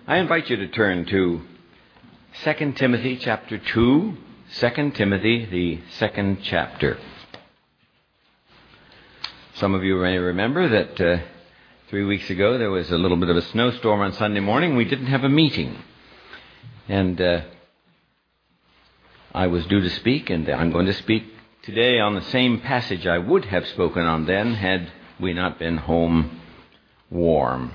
I invite you to turn to 2 Timothy chapter 2, 2 Timothy, the second chapter. Some of you may remember that 3 weeks ago there was a little bit of a snowstorm on Sunday morning. We didn't have a meeting. And I was due to speak, and I'm going to speak today on the same passage I would have spoken on then had we not been home warm.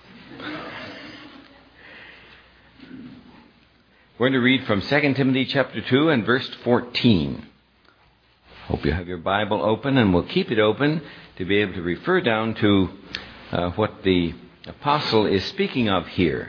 We're going to read from 2 Timothy chapter 2 and verse 14. Hope you have your Bible open, and we'll keep it open to be able to refer down to what the apostle is speaking of here.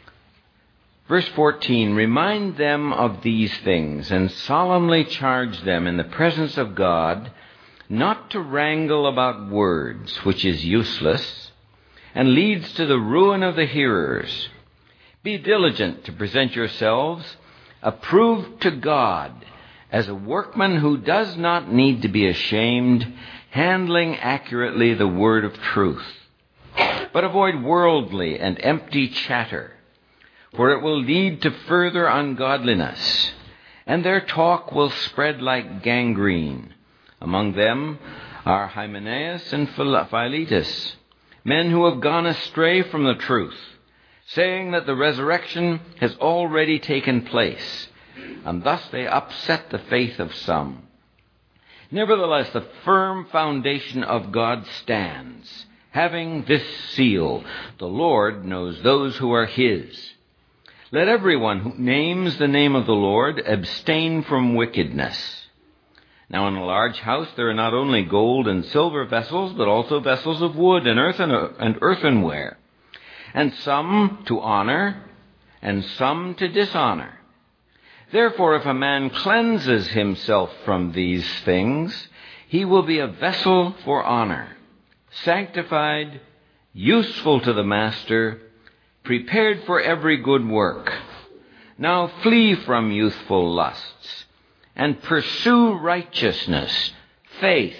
Verse 14, remind them of these things and solemnly charge them in the presence of God not to wrangle about words, which is useless and leads to the ruin of the hearers. Be diligent to present yourselves approved to God as a workman who does not need to be ashamed, handling accurately the word of truth. But avoid worldly and empty chatter, for it will lead to further ungodliness, and their talk will spread like gangrene. Among them are Hymenaeus and Philetus, men who have gone astray from the truth, saying that the resurrection has already taken place, and thus they upset the faith of some. Nevertheless, the firm foundation of God stands, having this seal: the Lord knows those who are His. Let everyone who names the name of the Lord abstain from wickedness. Now in a large house there are not only gold and silver vessels, but also vessels of wood and earthenware, and some to honor, and some to dishonor. Therefore, if a man cleanses himself from these things, he will be a vessel for honor, sanctified, useful to the master, prepared for every good work. Now flee from youthful lusts, and pursue righteousness, faith,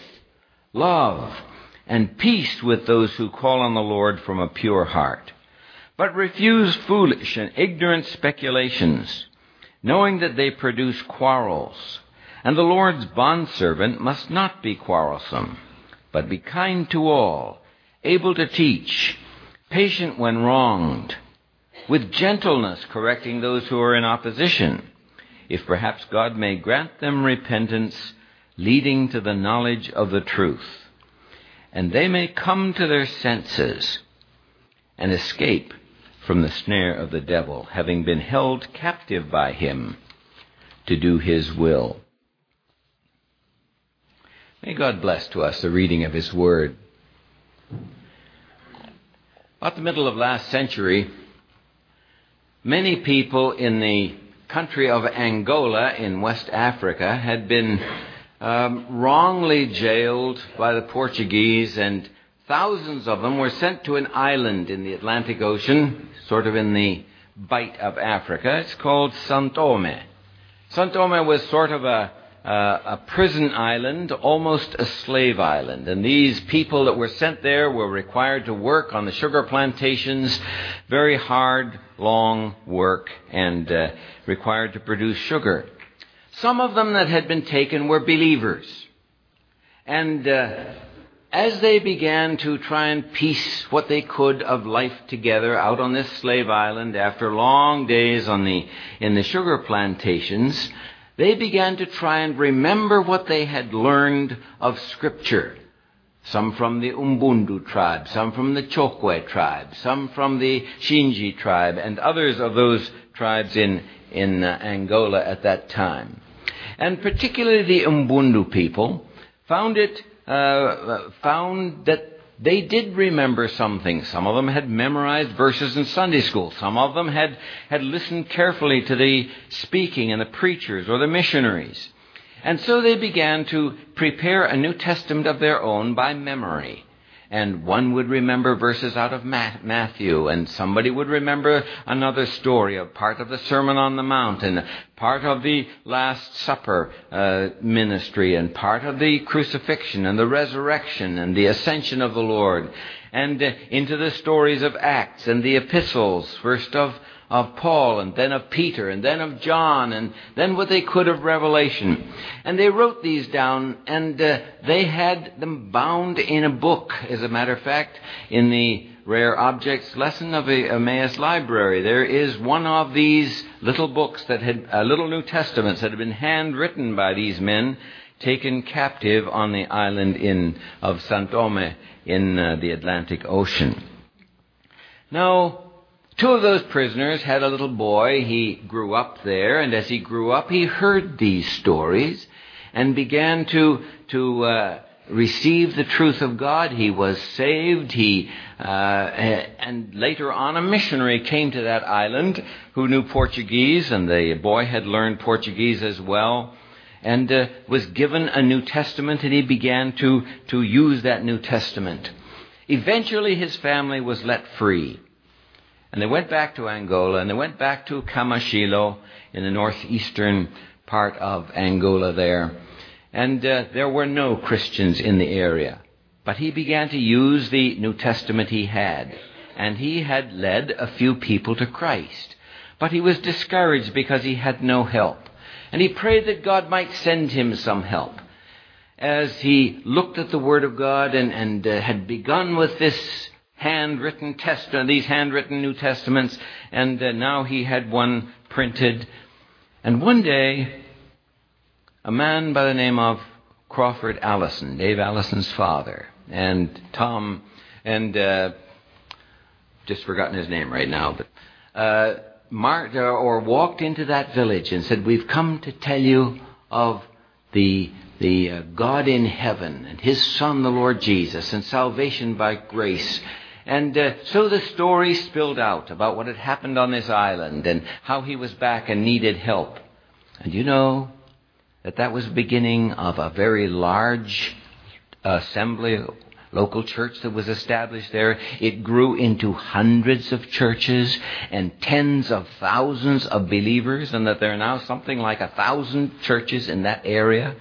love, and peace with those who call on the Lord from a pure heart. But refuse foolish and ignorant speculations, knowing that they produce quarrels. And the Lord's bondservant must not be quarrelsome, but be kind to all, able to teach, patient when wronged, with gentleness correcting those who are in opposition, if perhaps God may grant them repentance, leading to the knowledge of the truth, and they may come to their senses and escape from the snare of the devil, having been held captive by him to do his will. May God bless to us the reading of His Word. About the middle of last century, many people in the country of Angola in West Africa had been wrongly jailed by the Portuguese, and thousands of them were sent to an island in the Atlantic Ocean, sort of in the bight of Africa. It's called São Tomé. São Tomé was sort of a prison island, almost a slave island. And these people that were sent there were required to work on the sugar plantations, very hard, long work, and required to produce sugar. Some of them that had been taken were believers. And as they began to try and piece what they could of life together out on this slave island after long days in the sugar plantations, they began to try and remember what they had learned of Scripture. Some from the Umbundu tribe, some from the Chokwe tribe, some from the Shinji tribe, and others of those tribes in Angola at that time. And particularly the Umbundu people found that they did remember some things. Some of them had memorized verses in Sunday school. Some of them had listened carefully to the speaking and the preachers or the missionaries. And so they began to prepare a New Testament of their own by memory. And one would remember verses out of Matthew, and somebody would remember another story, a part of the Sermon on the Mount, and part of the Last Supper ministry, and part of the crucifixion and the resurrection and the ascension of the Lord, and into the stories of Acts and the epistles, first of Paul, and then of Peter, and then of John, and then what they could of Revelation. And they wrote these down, and they had them bound in a book. As a matter of fact, in the Rare Objects lesson of the Emmaus Library, there is one of these little books that had, little New Testaments that had been handwritten by these men taken captive on the island of St. Thome in the Atlantic Ocean. Now, two of those prisoners had a little boy. He grew up there, and as he grew up, he heard these stories and began to receive the truth of God. He was saved. And later on, a missionary came to that island who knew Portuguese, and the boy had learned Portuguese as well, and was given a New Testament, and he began to use that New Testament. Eventually, his family was let free. And they went back to Angola, and they went back to Camachilo in the northeastern part of Angola there. And there were no Christians in the area. But he began to use the New Testament he had. And he had led a few people to Christ. But he was discouraged because he had no help. And he prayed that God might send him some help. As he looked at the Word of God and had begun with this these handwritten New Testaments, and now he had one printed. And one day, a man by the name of Crawford Allison, Dave Allison's father, and Tom, and just forgotten his name right now, but walked into that village and said, "We've come to tell you of the God in heaven and His Son, the Lord Jesus, and salvation by grace." And so the story spilled out about what had happened on this island and how he was back and needed help. And you know that was the beginning of a very large assembly, local church that was established there. It grew into hundreds of churches and tens of thousands of believers, and that there are now something like 1,000 churches in that area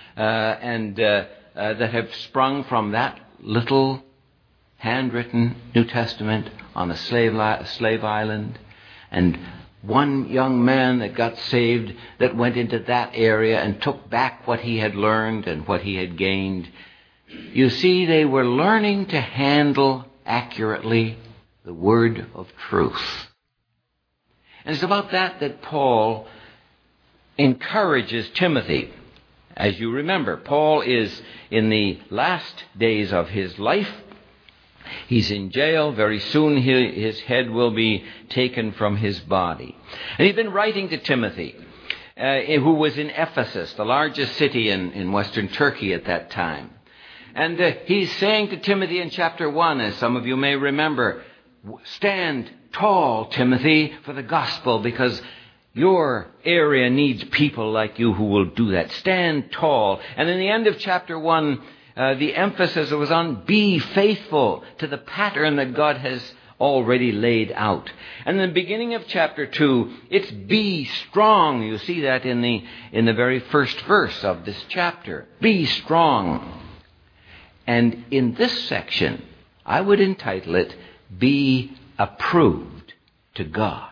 that have sprung from that little handwritten New Testament on a slave island. And one young man that got saved that went into that area and took back what he had learned and what he had gained. You see, they were learning to handle accurately the word of truth. And it's about that Paul encourages Timothy. As you remember, Paul is in the last days of his life. He's in jail. Very soon his head will be taken from his body. And he'd been writing to Timothy, who was in Ephesus, the largest city in western Turkey at that time. And he's saying to Timothy in chapter 1, as some of you may remember, "Stand tall, Timothy, for the gospel, because your area needs people like you who will do that. Stand tall." And in the end of chapter 1, the emphasis was on be faithful to the pattern that God has already laid out. And in the beginning of chapter 2, it's be strong. You see that in the very first verse of this chapter. Be strong. And in this section, I would entitle it, Be Approved to God.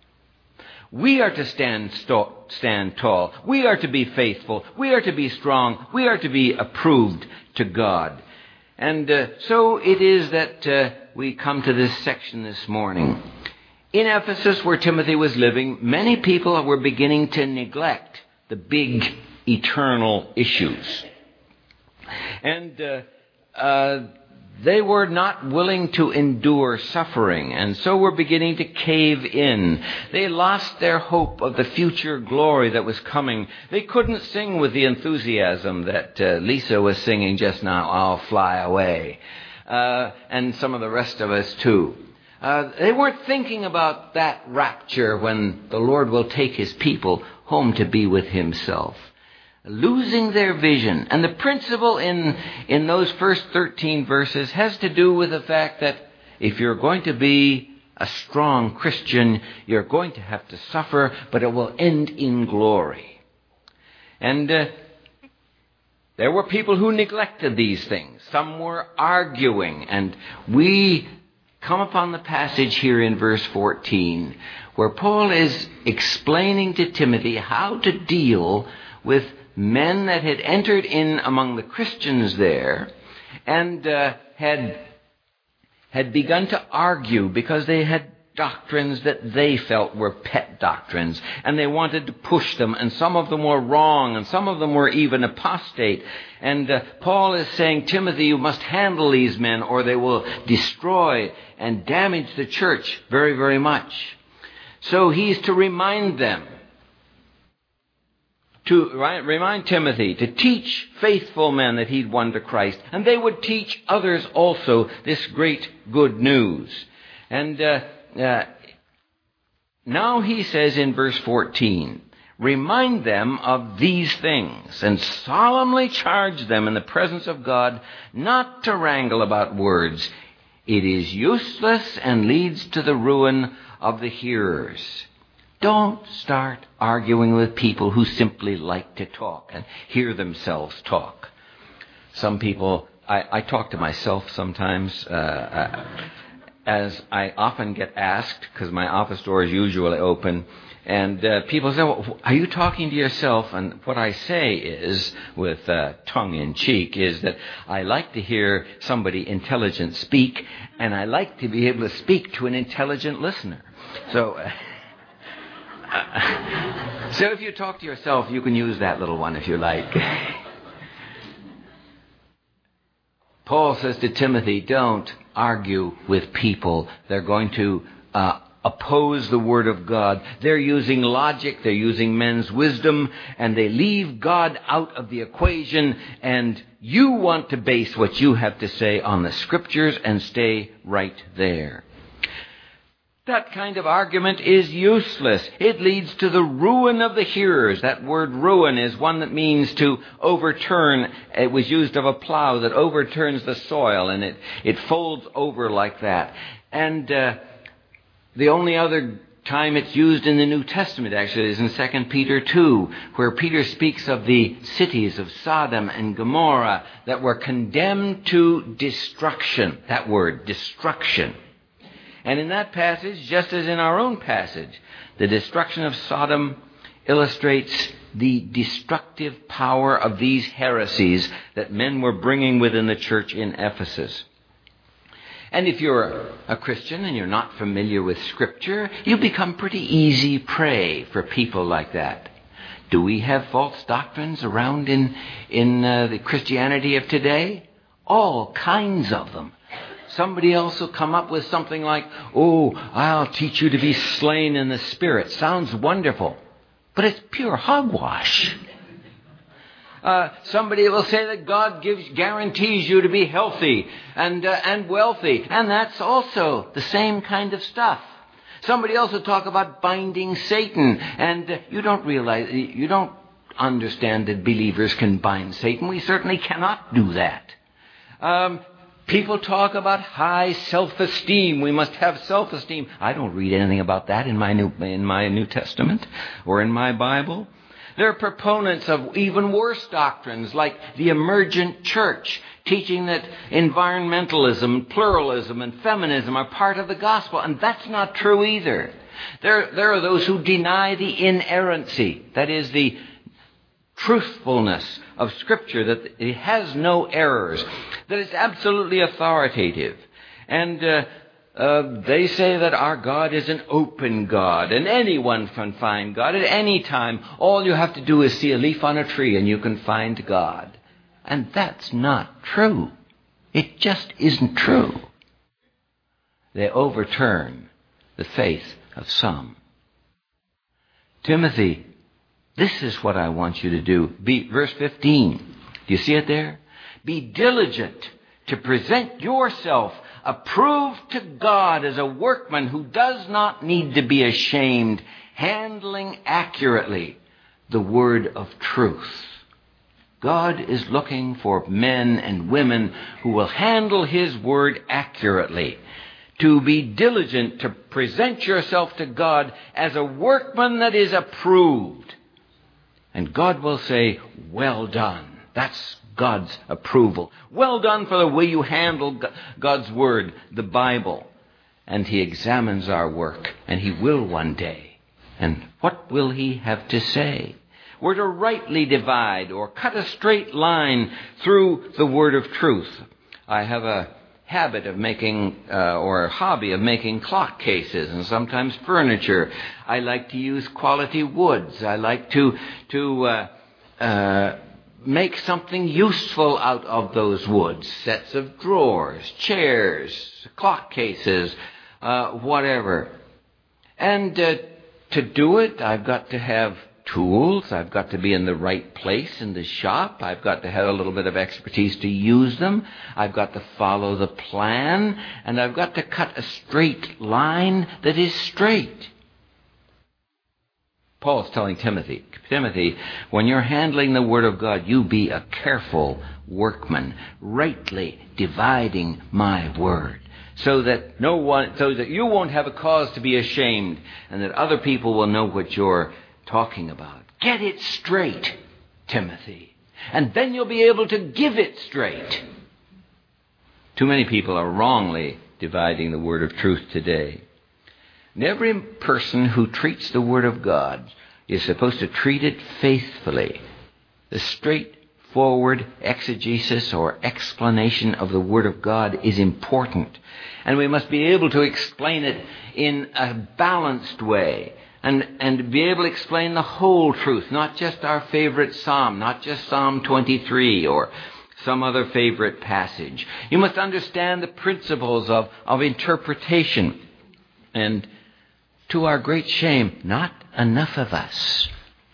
We are to stand tall. We are to be faithful. We are to be strong. We are to be approved to God. And so it is that we come to this section this morning. In Ephesus, where Timothy was living, many people were beginning to neglect the big eternal issues. And they were not willing to endure suffering, and so were beginning to cave in. They lost their hope of the future glory that was coming. They couldn't sing with the enthusiasm that Lisa was singing just now, "I'll Fly Away," and some of the rest of us too. They weren't thinking about that rapture when the Lord will take His people home to be with Himself. losing their vision. And the principle in those first 13 verses has to do with the fact that if you're going to be a strong Christian, you're going to have to suffer, but it will end in glory. And there were people who neglected these things. Some were arguing. And we come upon the passage here in verse 14 where Paul is explaining to Timothy how to deal with men that had entered in among the Christians there and had begun to argue because they had doctrines that they felt were pet doctrines, and they wanted to push them, and some of them were wrong, and some of them were even apostate. And Paul is saying, Timothy, you must handle these men, or they will destroy and damage the church very, very much. So he's to remind them, to remind Timothy to teach faithful men that he'd won to Christ, and they would teach others also this great good news. And now he says in verse 14, remind them of these things and solemnly charge them in the presence of God not to wrangle about words. It is useless and leads to the ruin of the hearers. Don't start arguing with people who simply like to talk and hear themselves talk. Some people, I talk to myself sometimes, as I often get asked, because my office door is usually open, and people say, well, are you talking to yourself? And what I say is, with tongue in cheek, is that I like to hear somebody intelligent speak, and I like to be able to speak to an intelligent listener. So if you talk to yourself, you can use that little one if you like. Paul says to Timothy, don't argue with people. They're going to oppose the Word of God. They're using logic, they're using men's wisdom, and they leave God out of the equation, and you want to base what you have to say on the Scriptures and stay right there. That kind of argument is useless. It leads to the ruin of the hearers. That word ruin is one that means to overturn. It was used of a plow that overturns the soil, and it folds over like that. And the only other time it's used in the New Testament, actually, is in 2 Peter 2, where Peter speaks of the cities of Sodom and Gomorrah that were condemned to destruction. That word, destruction. And in that passage, just as in our own passage, the destruction of Sodom illustrates the destructive power of these heresies that men were bringing within the church in Ephesus. And if you're a Christian and you're not familiar with Scripture, you become pretty easy prey for people like that. Do we have false doctrines around in the Christianity of today? All kinds of them. Somebody else will come up with something like, oh, I'll teach you to be slain in the Spirit. Sounds wonderful, but it's pure hogwash. Somebody will say that God guarantees you to be healthy and wealthy, and that's also the same kind of stuff. Somebody else will talk about binding Satan, and you don't understand that believers can bind Satan. We certainly cannot do that. People talk about high self-esteem. We must have self-esteem. I don't read anything about that in my New Testament or in my Bible. There are proponents of even worse doctrines like the emergent church, teaching that environmentalism, pluralism, and feminism are part of the gospel, and that's not true either. There are those who deny the inerrancy, that is, the truthfulness of Scripture, that it has no errors, that it's absolutely authoritative. And they say that our God is an open God, and anyone can find God at any time. All you have to do is see a leaf on a tree and you can find God. And that's not true. It just isn't true. They overturn the faith of some. Timothy, this is what I want you to do. Verse 15. Do you see it there? Be diligent to present yourself approved to God as a workman who does not need to be ashamed, handling accurately the word of truth. God is looking for men and women who will handle His Word accurately, to be diligent to present yourself to God as a workman that is approved. And God will say, well done. That's God's approval. Well done for the way you handle God's Word, the Bible. And He examines our work, and He will one day. And what will He have to say? We're to rightly divide or cut a straight line through the word of truth. I have a habit of making, or a hobby of making clock cases and sometimes furniture. I like to use quality woods. I like to make something useful out of those woods. Sets of drawers, chairs, clock cases, whatever. And to do it, I've got to have tools. I've got to be in the right place in the shop. I've got to have a little bit of expertise to use them. I've got to follow the plan. And I've got to cut a straight line that is straight. Paul's telling Timothy, when you're handling the Word of God, you be a careful workman, rightly dividing my Word, so that you won't have a cause to be ashamed, and that other people will know what you're talking about. Get it straight, Timothy, and then you'll be able to give it straight. Too many people are wrongly dividing the word of truth today. And every person who treats the Word of God is supposed to treat it faithfully. The straightforward exegesis or explanation of the Word of God is important. And we must be able to explain it in a balanced way. And be able to explain the whole truth, not just our favorite psalm, not just Psalm 23 or some other favorite passage. You must understand the principles of interpretation. And to our great shame, not enough of us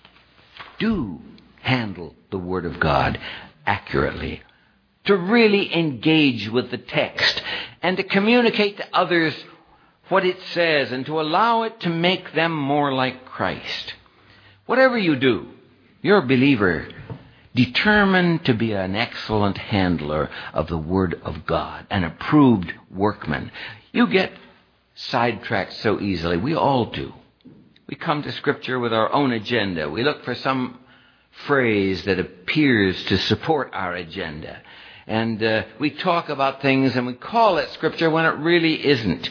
do handle the Word of God accurately. To really engage with the text and to communicate to others what it says and to allow it to make them more like Christ. Whatever you do, you're a believer, determined to be an excellent handler of the Word of God, an approved workman. You get sidetracked so easily. We all do. We come to Scripture with our own agenda. We look for some phrase that appears to support our agenda. And we talk about things and we call it Scripture when it really isn't.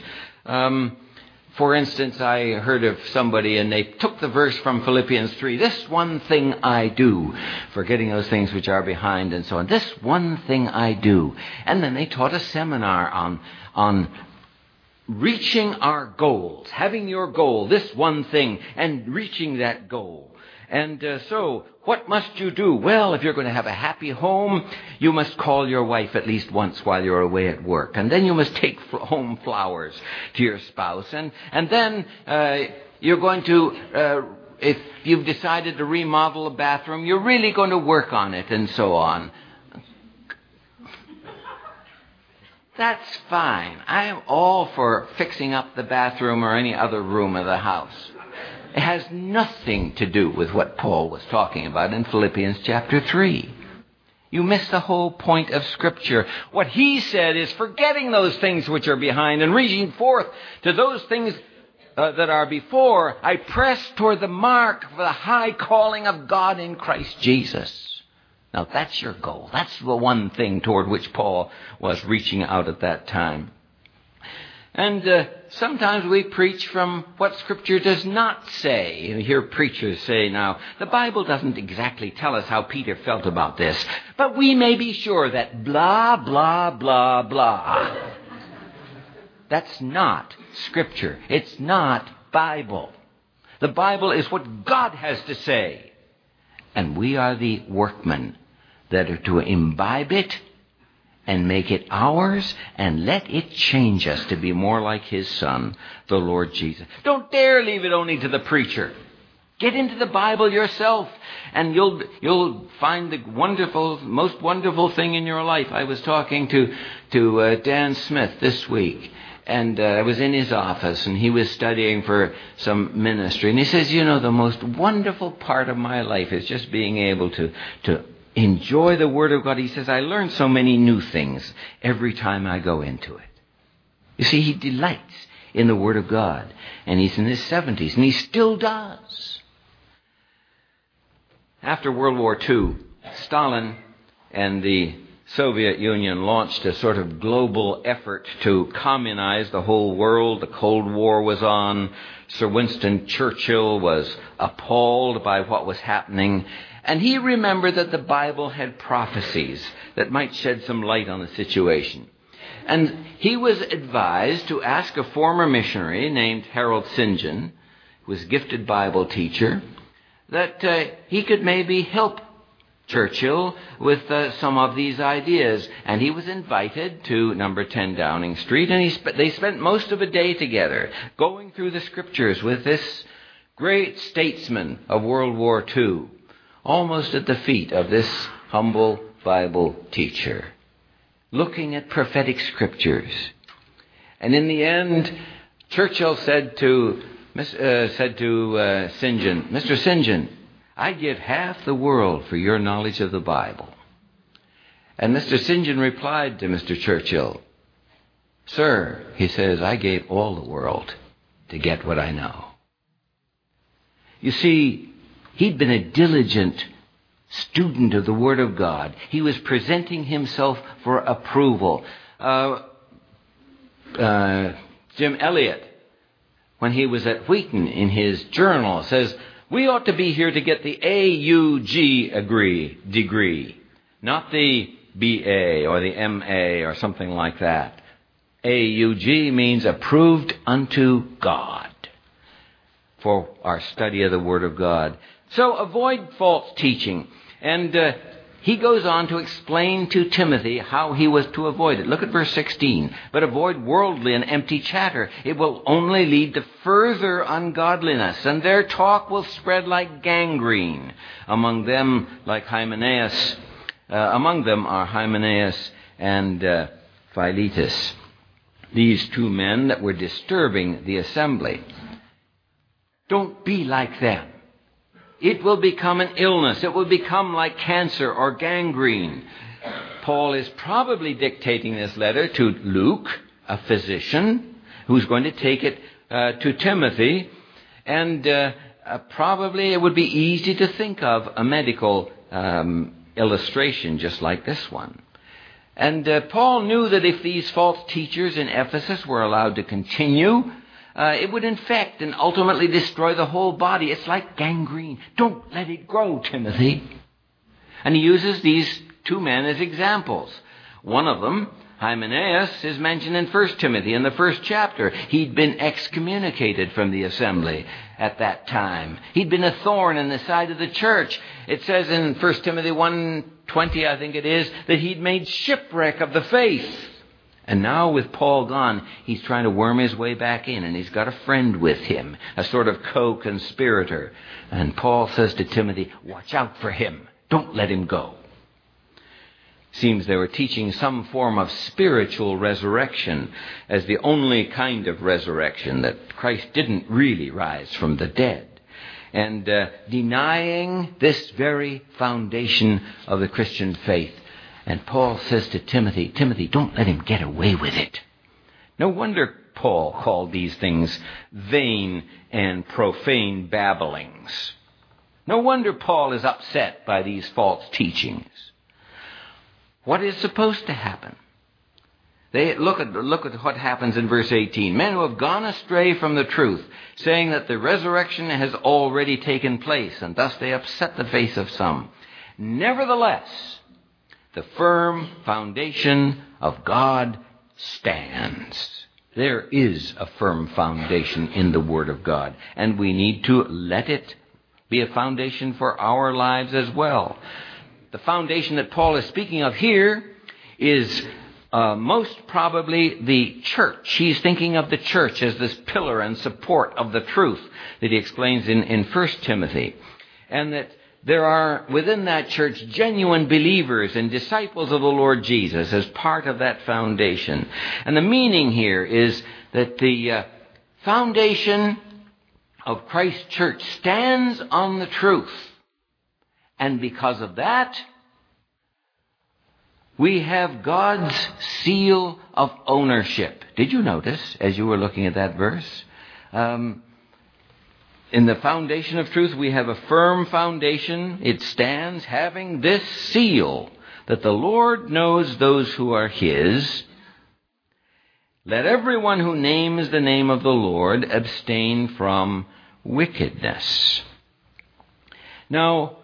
For instance, I heard of somebody and they took the verse from Philippians 3, this one thing I do, forgetting those things which are behind and so on. This one thing I do. And then they taught a seminar on reaching our goals, having your goal, this one thing, and reaching that goal. And so, what must you do? Well, if you're going to have a happy home, you must call your wife at least once while you're away at work. And then you must take home flowers to your spouse. And then you're going to, if you've decided to remodel a bathroom, you're really going to work on it and so on. That's fine. I am all for fixing up the bathroom or any other room of the house. It has nothing to do with what Paul was talking about in Philippians chapter 3. You miss the whole point of Scripture. What he said is forgetting those things which are behind and reaching forth to those things that are before. I press toward the mark for the high calling of God in Christ Jesus. Now that's your goal. That's the one thing toward which Paul was reaching out at that time. And sometimes we preach from what Scripture does not say. You hear preachers say, now, the Bible doesn't exactly tell us how Peter felt about this, but we may be sure that blah, blah, blah, blah. That's not Scripture. It's not Bible. The Bible is what God has to say. And we are the workmen that are to imbibe it and make it ours and let it change us to be more like His Son, the Lord Jesus. Don't dare leave it only to the preacher. Get into the Bible yourself and you'll find the most wonderful thing in your life. I was talking to Dan Smith this week. And I was in his office, and he was studying for some ministry. And he says, the most wonderful part of my life is just being able to enjoy the Word of God. He says, I learn so many new things every time I go into it. You see, he delights in the Word of God. And he's in his 70s, and he still does. After World War II, Stalin and the Soviet Union launched a sort of global effort to communize the whole world. The Cold War was on. Sir Winston Churchill was appalled by what was happening. And he remembered that the Bible had prophecies that might shed some light on the situation. And he was advised to ask a former missionary named Harold St. John, who was a gifted Bible teacher, that he could maybe help Churchill with some of these ideas. And he was invited to number 10 Downing Street, and they spent most of a day together going through the scriptures with this great statesman of World War II, almost at the feet of this humble Bible teacher, looking at prophetic scriptures. And in the end, Churchill said to St. John, Mr. St. John, I'd give half the world for your knowledge of the Bible. And Mr. St. John replied to Mr. Churchill, Sir, he says, I gave all the world to get what I know. You see, he'd been a diligent student of the Word of God. He was presenting himself for approval. Jim Elliot, when he was at Wheaton in his journal, says, we ought to be here to get the AUG degree, not the BA or the MA or something like that. AUG means approved unto God for our study of the Word of God. So avoid false teaching. And he goes on to explain to Timothy how he was to avoid it. Look at verse 16. But avoid worldly and empty chatter. It will only lead to further ungodliness, and their talk will spread like gangrene. Among them are Hymenaeus and Philetus, these two men that were disturbing the assembly. Don't be like them. It will become an illness. It will become like cancer or gangrene. Paul is probably dictating this letter to Luke, a physician, who's going to take it to Timothy. And probably it would be easy to think of a medical illustration just like this one. And Paul knew that if these false teachers in Ephesus were allowed to continue, it would infect and ultimately destroy the whole body. It's like gangrene. Don't let it grow, Timothy. And he uses these two men as examples. One of them, Hymenaeus, is mentioned in 1 Timothy in the first chapter. He'd been excommunicated from the assembly at that time. He'd been a thorn in the side of the church. It says in 1 Timothy 1:20, I think it is, that he'd made shipwreck of the faith. And now with Paul gone, he's trying to worm his way back in, and he's got a friend with him, a sort of co-conspirator. And Paul says to Timothy, watch out for him. Don't let him go. Seems they were teaching some form of spiritual resurrection as the only kind of resurrection, that Christ didn't really rise from the dead. And denying this very foundation of the Christian faith. And Paul says to Timothy, Timothy, don't let him get away with it. No wonder Paul called these things vain and profane babblings. No wonder Paul is upset by these false teachings. What is supposed to happen? Look at what happens in verse 18. Men who have gone astray from the truth, saying that the resurrection has already taken place, and thus they upset the faith of some. Nevertheless, the firm foundation of God stands. There is a firm foundation in the Word of God, and we need to let it be a foundation for our lives as well. The foundation that Paul is speaking of here is most probably the church. He's thinking of the church as this pillar and support of the truth that he explains in 1 Timothy. And that there are within that church genuine believers and disciples of the Lord Jesus as part of that foundation. And the meaning here is that the foundation of Christ's church stands on the truth. And because of that, We have God's seal of ownership. Did you notice as you were looking at that verse? In the foundation of truth, we have a firm foundation. It stands having this seal, that the Lord knows those who are His. Let everyone who names the name of the Lord abstain from wickedness. Now,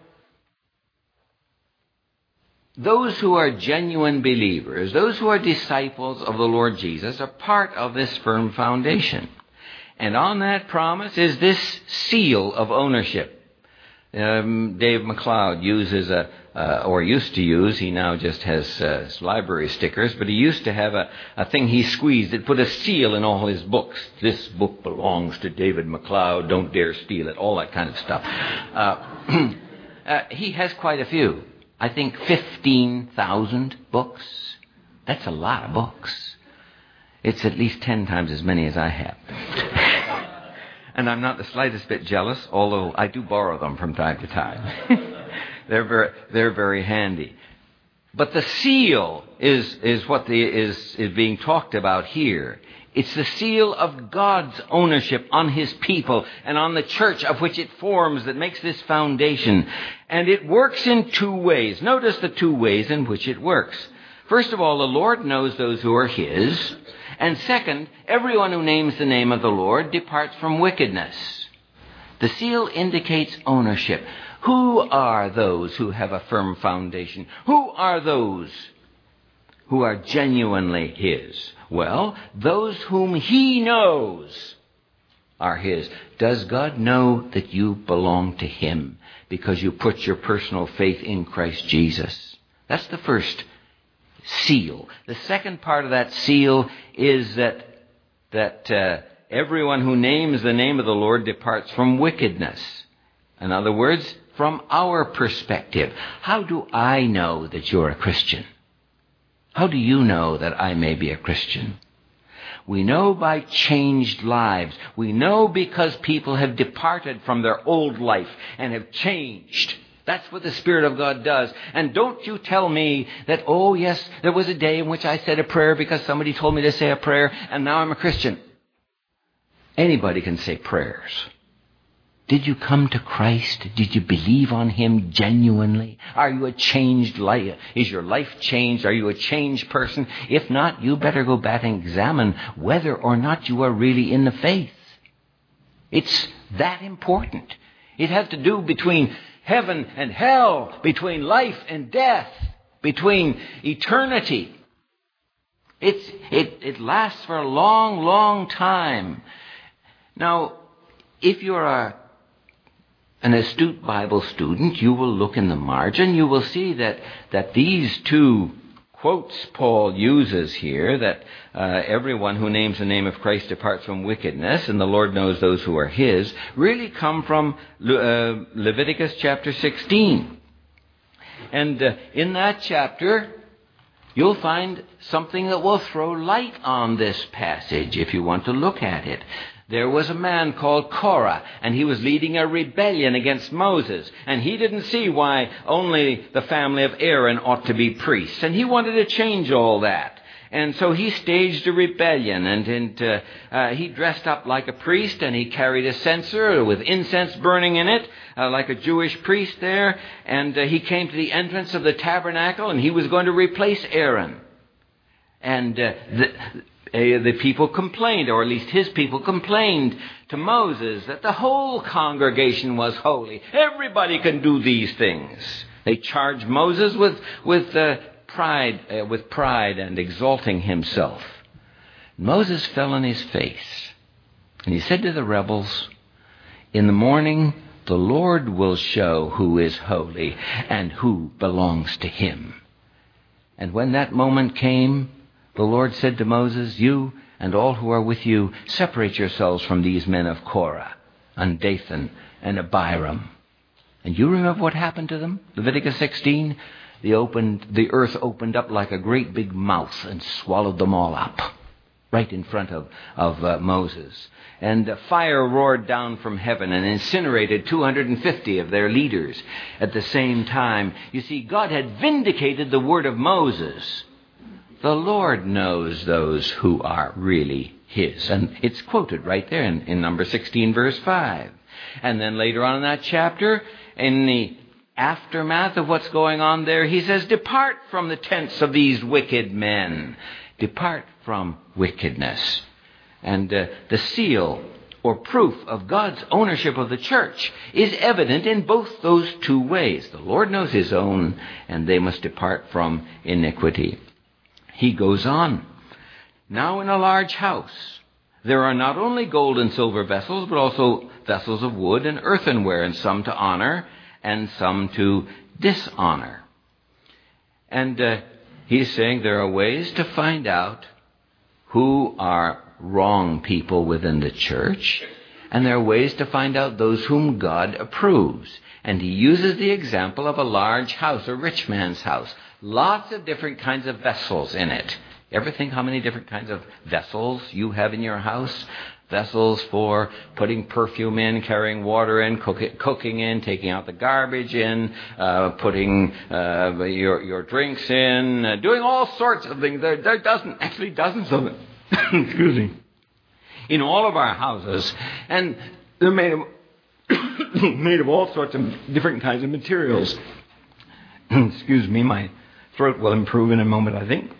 those who are genuine believers, those who are disciples of the Lord Jesus, are part of this firm foundation. And on that promise is this seal of ownership. Dave McLeod uses or used to use, he now just has library stickers, but he used to have a thing he squeezed that put a seal in all his books. This book belongs to David McLeod, don't dare steal it, all that kind of stuff. He has quite a few. I think 15,000 books. That's a lot of books. It's at least 10 times as many as I have. And I'm not the slightest bit jealous, although I do borrow them from time to time. They're very handy. But the seal is what is being talked about here. It's the seal of God's ownership on His people and on the church of which it forms that makes this foundation. And it works in two ways. Notice the two ways in which it works. First of all, the Lord knows those who are His. And second, everyone who names the name of the Lord departs from wickedness. The seal indicates ownership. Who are those who have a firm foundation? Who are those who are genuinely His? Well, those whom He knows are His. Does God know that you belong to Him because you put your personal faith in Christ Jesus? That's the first seal. The second part of that seal is that everyone who names the name of the Lord departs from wickedness. In other words, from our perspective, how do I know that you're a Christian? How do you know that I may be a Christian? We know by changed lives. We know because people have departed from their old life and have changed. That's what the Spirit of God does. And don't you tell me that, oh yes, there was a day in which I said a prayer because somebody told me to say a prayer and now I'm a Christian. Anybody can say prayers. Did you come to Christ? Did you believe on Him genuinely? Are you a changed life? Is your life changed? Are you a changed person? If not, you better go back and examine whether or not you are really in the faith. It's that important. It has to do between heaven and hell, between life and death, between eternity. It lasts for a long, long time. Now, if you're an astute Bible student, you will look in the margin. You will see that these two quotes Paul uses here, that everyone who names the name of Christ departs from wickedness, and the Lord knows those who are His, really come from Leviticus chapter 16. And in that chapter, you'll find something that will throw light on this passage if you want to look at it. There was a man called Korah, and he was leading a rebellion against Moses. And he didn't see why only the family of Aaron ought to be priests. And he wanted to change all that. And so he staged a rebellion, and he dressed up like a priest, and he carried a censer with incense burning in it, like a Jewish priest there. And he came to the entrance of the tabernacle, and he was going to replace Aaron. And the people complained, or at least his people complained to Moses that the whole congregation was holy. Everybody can do these things. They charged Moses with pride and exalting himself. Moses fell on his face, and he said to the rebels, "In the morning the Lord will show who is holy and who belongs to Him." And when that moment came, the Lord said to Moses, "You and all who are with you, separate yourselves from these men of Korah, and Dathan, and Abiram." And you remember what happened to them? Leviticus 16, the earth opened up like a great big mouth and swallowed them all up. right in front of Moses. And fire roared down from heaven and incinerated 250 of their leaders at the same time. You see, God had vindicated the word of Moses. The Lord knows those who are really His. And it's quoted right there in number 16, verse 5. And then later on in that chapter, in the aftermath of what's going on there, He says, depart from the tents of these wicked men. Depart from wickedness. And the seal or proof of God's ownership of the church is evident in both those two ways. The Lord knows His own, and they must depart from iniquity. He goes on. Now in a large house, there are not only gold and silver vessels, but also vessels of wood and earthenware, and some to honor and some to dishonor. And he's saying there are ways to find out who are wrong people within the church, and there are ways to find out those whom God approves. And he uses the example of a large house, a rich man's house. Lots of different kinds of vessels in it. Ever think how many different kinds of vessels you have in your house? Vessels for putting perfume in, carrying water in, cooking in, taking out the garbage in, putting your drinks in, doing all sorts of things. There are dozens of them. Excuse me. In all of our houses. And they're made of all sorts of different kinds of materials. Excuse me, my throat will improve in a moment, I think.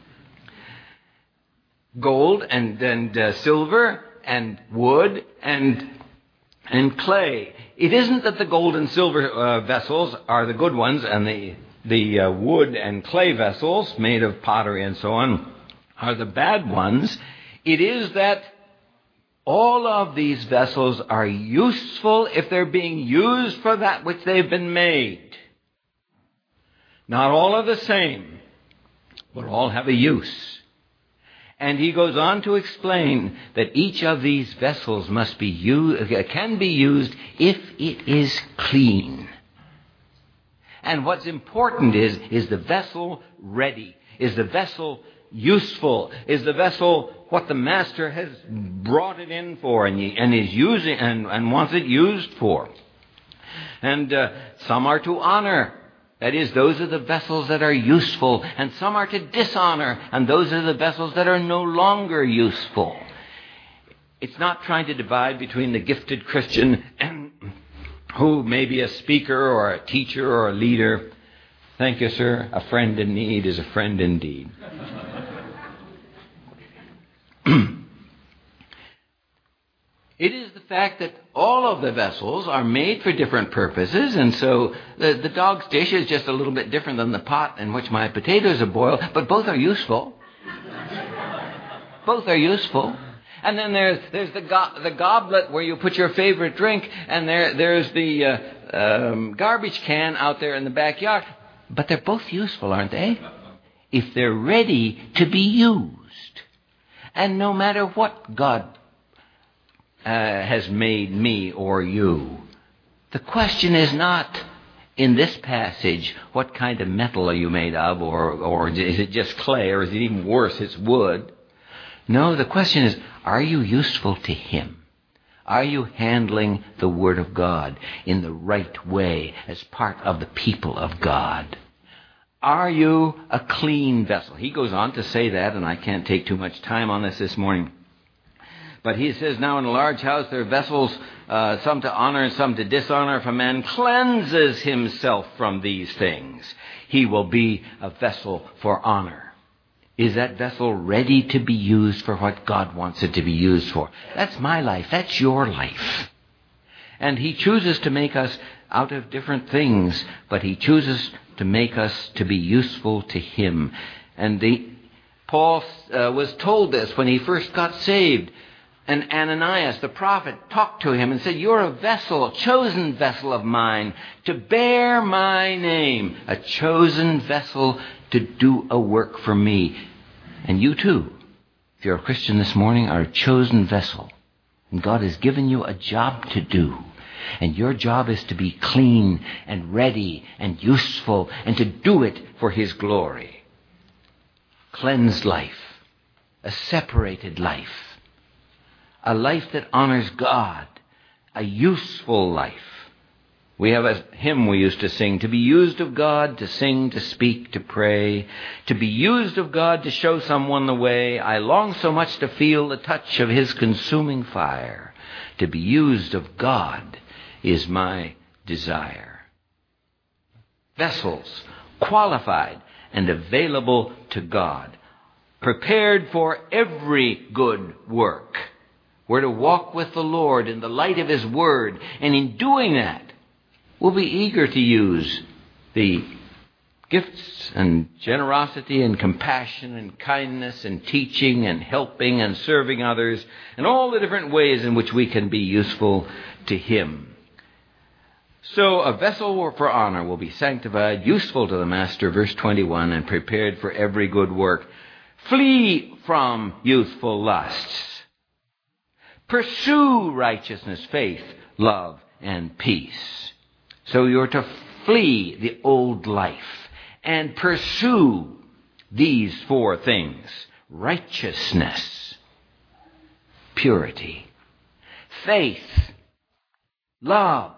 Gold and silver and wood and clay. It isn't that the gold and silver vessels are the good ones, and the wood and clay vessels made of pottery and so on are the bad ones. It is that all of these vessels are useful if they're being used for that which they've been made. Not all are the same, but all have a use. And he goes on to explain that each of these vessels can be used if it is clean. And what's important is the vessel ready? Is the vessel useful? Is the vessel what the master has brought it in for and is using and wants it used for? And some are to honor. That is, those are the vessels that are useful, and some are to dishonor, and those are the vessels that are no longer useful. It's not trying to divide between the gifted Christian and who may be a speaker or a teacher or a leader. Thank you, sir. A friend in need is a friend indeed. It is the fact that all of the vessels are made for different purposes, and so the dog's dish is just a little bit different than the pot in which my potatoes are boiled, but both are useful. Both are useful. And then there's the goblet where you put your favorite drink, and there's the garbage can out there in the backyard. But they're both useful, aren't they? If they're ready to be used. And no matter what God has made me or you, the question is not in this passage, what kind of metal are you made of, or is it just clay, or is it even worse, it's wood? No, the question is, are you useful to Him? Are you handling the Word of God in the right way as part of the people of God? Are you a clean vessel? He goes on to say that, and I can't take too much time on this morning. But he says, now in a large house there are vessels, some to honor and some to dishonor. If a man cleanses himself from these things, he will be a vessel for honor. Is that vessel ready to be used for what God wants it to be used for? That's my life. That's your life. And He chooses to make us out of different things, but He chooses to make us to be useful to Him. And Paul was told this when he first got saved. And Ananias, the prophet, talked to him and said, you're a vessel, a chosen vessel of mine, to bear my name, a chosen vessel to do a work for me. And you too, if you're a Christian this morning, are a chosen vessel. And God has given you a job to do. And your job is to be clean and ready and useful and to do it for His glory. Cleansed life. a separated life, a life that honors God, a useful life. We have a hymn we used to sing, to be used of God, to sing, to speak, to pray, to be used of God to show someone the way. I long so much to feel the touch of His consuming fire. To be used of God is my desire. Vessels, qualified and available to God, prepared for every good work. We're to walk with the Lord in the light of His Word, and in doing that, we'll be eager to use the gifts and generosity and compassion and kindness and teaching and helping and serving others and all the different ways in which we can be useful to Him. So a vessel for honor will be sanctified, useful to the Master, verse 21, and prepared for every good work. Flee from youthful lusts. Pursue righteousness, faith, love, and peace. So you're to flee the old life and pursue these four things: righteousness, purity, faith, love,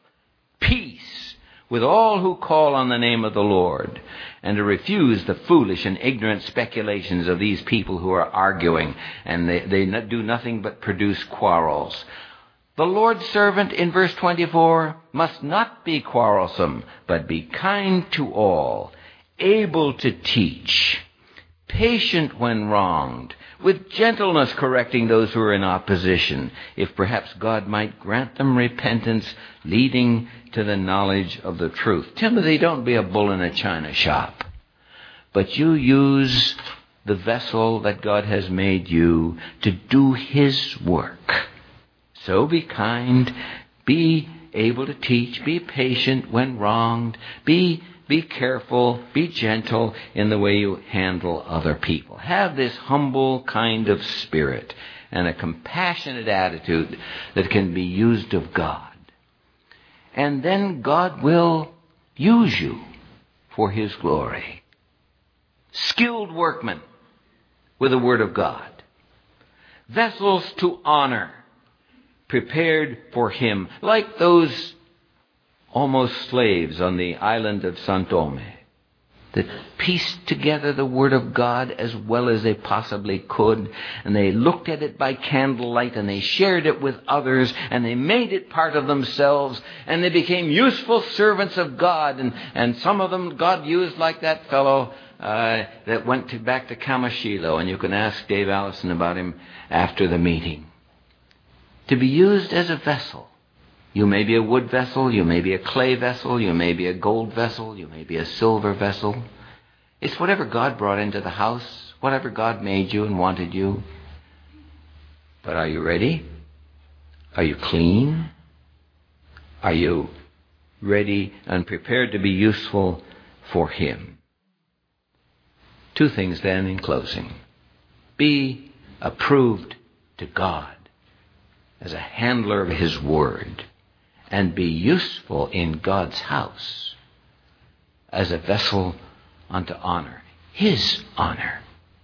peace with all who call on the name of the Lord, and to refuse the foolish and ignorant speculations of these people who are arguing, and they do nothing but produce quarrels. The Lord's servant, in verse 24, must not be quarrelsome, but be kind to all, able to teach, patient when wronged, with gentleness correcting those who are in opposition, if perhaps God might grant them repentance, leading to the knowledge of the truth. Timothy, don't be a bull in a china shop, but you use the vessel that God has made you to do His work. So be kind, be able to teach, be patient when wronged, be careful, be gentle in the way you handle other people. Have this humble kind of spirit and a compassionate attitude that can be used of God. And then God will use you for His glory. Skilled workmen with the Word of God. Vessels to honor, prepared for Him, like those almost slaves on the island of Saint Thome that pieced together the Word of God as well as they possibly could, and they looked at it by candlelight, and they shared it with others, and they made it part of themselves, and they became useful servants of God. And some of them God used, like that fellow that went back to Kamashilo, and you can ask Dave Allison about him after the meeting. To be used as a vessel. You may be a wood vessel, you may be a clay vessel, you may be a gold vessel, you may be a silver vessel. It's whatever God brought into the house, whatever God made you and wanted you. But are you ready? Are you clean? Are you ready and prepared to be useful for Him? Two things then in closing. Be approved to God as a handler of His Word, and be useful in God's house as a vessel unto honor, His honor.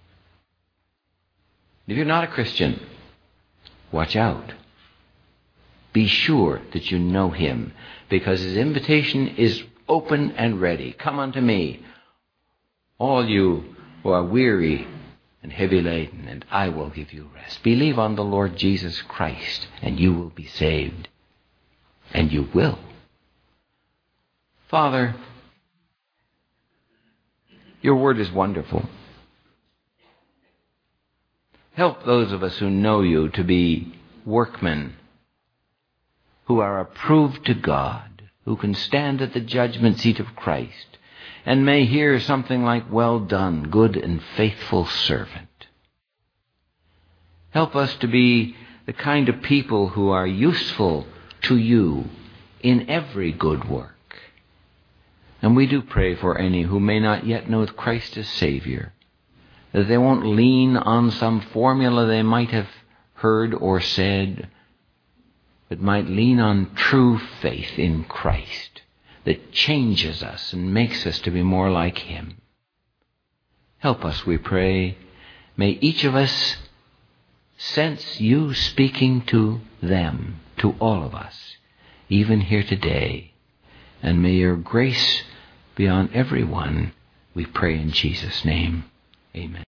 If you're not a Christian, watch out. Be sure that you know Him, because His invitation is open and ready. Come unto me, all you who are weary and heavy laden, and I will give you rest. Believe on the Lord Jesus Christ, and you will be saved. And you will. Father, your Word is wonderful. Help those of us who know you to be workmen who are approved to God, who can stand at the judgment seat of Christ, and may hear something like, "Well done, good and faithful servant." Help us to be the kind of people who are useful to you in every good work. And we do pray for any who may not yet know Christ as Savior, that they won't lean on some formula they might have heard or said, but might lean on true faith in Christ that changes us and makes us to be more like Him. Help us, we pray, May each of us sense you speaking to them, to all of us, even here today. And may your grace be on everyone, we pray in Jesus' name. Amen.